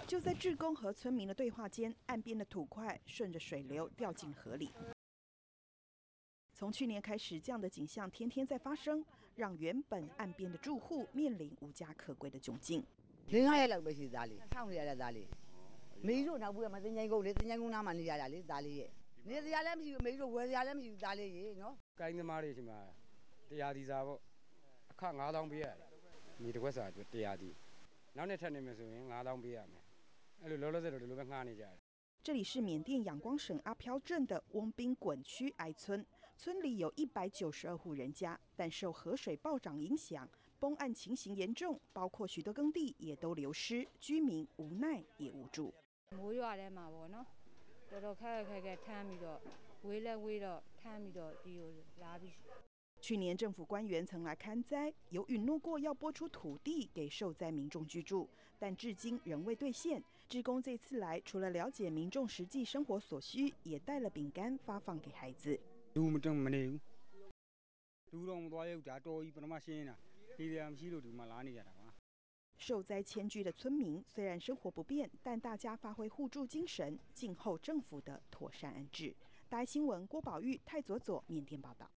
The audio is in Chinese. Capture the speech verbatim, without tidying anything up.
就在志工和村民的对话间，岸边的土块顺着水流掉进河里。从去年开始，这样的景象天天在发生，让原本岸边的住户面临无家可归的窘境。 零下也不是咋哩，上午也来咋哩，没肉那不嘛，真正够哩，真正够那嘛你家哩咋哩？你家里没有没肉，我家里没有咋哩喏？ ကိုင်းသမားတွေရှိမှာတရားဒီစားပေါ့အခငါးသောင်းပေးရတယ်မြေတစ်ခွက်စာတရားဒီနောက်နေ့ထပ်နေမယ်ဆိုရင်ငါးသောင်းပေးရမယ်အဲ့လိုလောလောဆယ်တော့ဒီလိုပဲငှားနေကြတယ်。 这里是缅甸仰光省阿飘镇的翁宾滚区哀村，村里有一百九十二户人家，但受河水暴涨影响，崩岸情形严重，包括許多耕地也都流失，居民无奈也无助。 မိုးရွာထဲမှာပေါ့နော်တော်တော်ခက်ခက်ခက်ထမ်းပြီးတော့ဝေးလဲဝေးတော့ထမ်းပြီးတော့ဒီကိုလာပြီး。 去年政府官员曾来勘灾，有允诺过要拨出土地给受灾民众居住，但至今仍未兑现。志工这次来，除了了解民众实际生活所需，也带了饼干发放给孩子。 လူမတုံမနေဘူးလူတော့မသွားရဘူးဒါတော်ကြီးပထမရှင်းနေတာနေရမရှိလို့ဒီမှာလာနေကြတာပါ。 受灾迁居的村民虽然生活不便，但大家发挥互助精神，静候政府的妥善安置。大爱新闻郭宝玉、泰佐佐缅甸报道。